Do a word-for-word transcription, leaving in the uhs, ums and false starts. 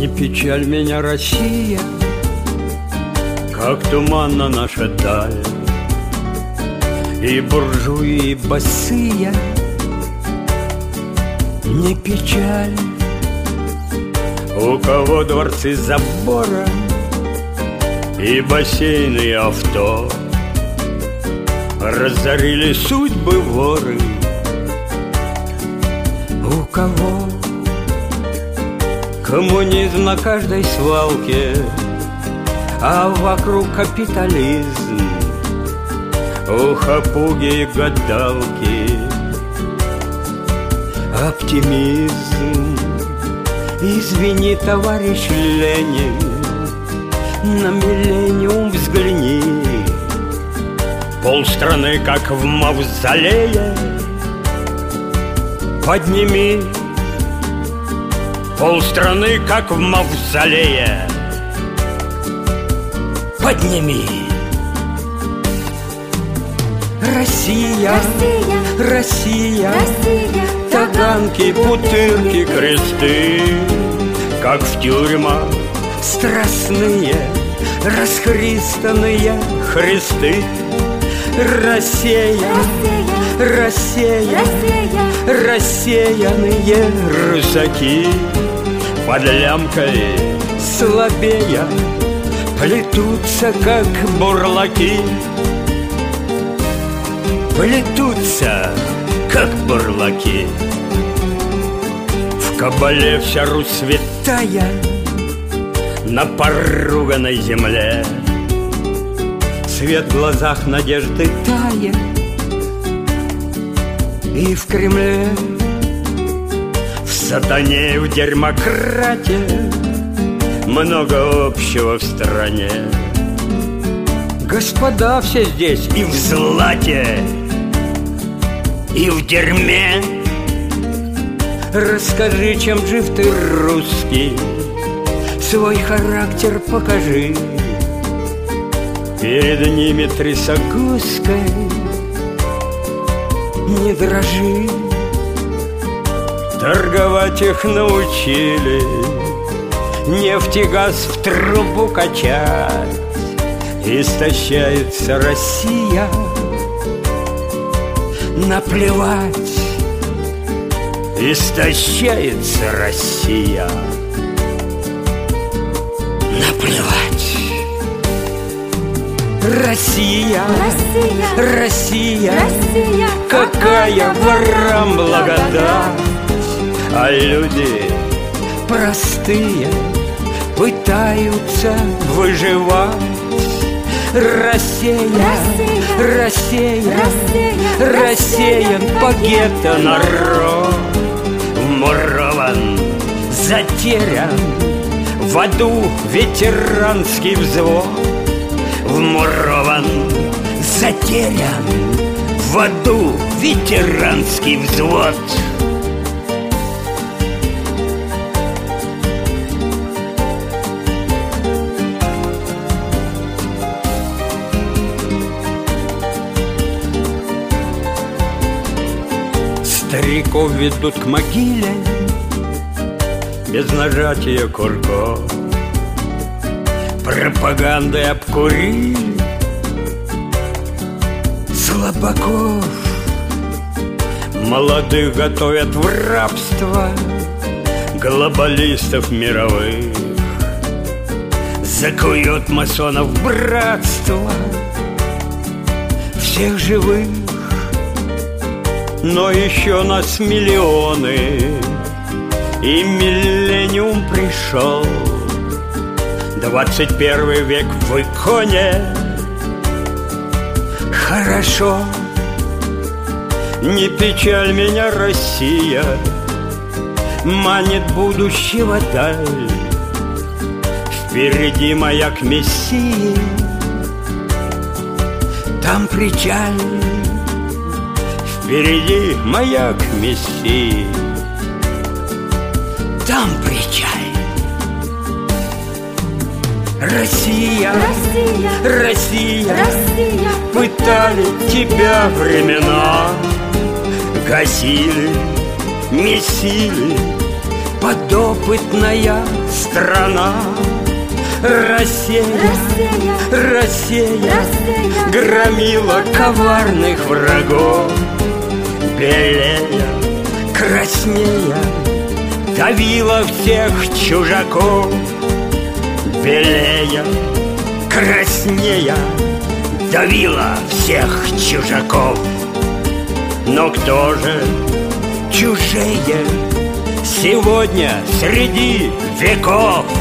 Не печаль меня, Россия, как туманна наша даль, и буржуи босые. Не печаль, у кого дворцы забора и бассейны, и авто. Разорили судьбы воры. У кого коммунизм на каждой свалке, а вокруг капитализм. У хапуги и гадалки оптимизм. Извини, товарищ Ленин, на миллениум взгляни. Полстраны, как в мавзолее, подними. Полстраны, как в мавзолее, подними. Россия, Россия, Россия, Россия, таганки, бутырки, кресты, как в тюрьмах страстные, расхристанные христы. Россия, Россия, Россия, рассеянные русаки под лямкой слабея плетутся, как бурлаки. Плетутся, как бурлаки. В кабале вся Русь святая на поруганной земле. Свет в глазах надежды тает, и в Кремле, в сатане, в дерьмократе много общего в стране. Господа все здесь и в злате, и в дерьме. Расскажи, чем жив ты, русский, свой характер покажи. Перед ними трясогузкой не дрожи. Торговать их научили, нефть и газ в трубу качать. Истощается Россия, наплевать. Истощается Россия, наплевать. Россия, Россия, Россия, Россия, какая ворам благодать, а люди простые пытаются выживать. Россия, Россия, Россия, рассеян по гетто народ, вмурован, затерян в аду ветеранский взвод. Вмурован, затерян в аду ветеранский взвод. Стариков ведут к могиле без нажатия курков. Пропагандой обкурили слабаков. Молодых готовят в рабство глобалистов мировых. Закуют масонов в братство всех живых. Но еще нас миллионы, и миллениум пришел. Двадцать первый век в иконе. Хорошо, не печаль меня, Россия, манит будущего даль. Впереди маяк Мессии, там причаль. Впереди маяк Мессии, там причаль. Россия, Россия, Россия, Россия, пытали тебя времена, гасили, месили, подопытная страна. Россия, Россия, Россия, Россия, громила коварных врагов, белея, краснея, давила всех чужаков. Белея, краснея, давила всех чужаков. Но кто же чужие сегодня среди веков?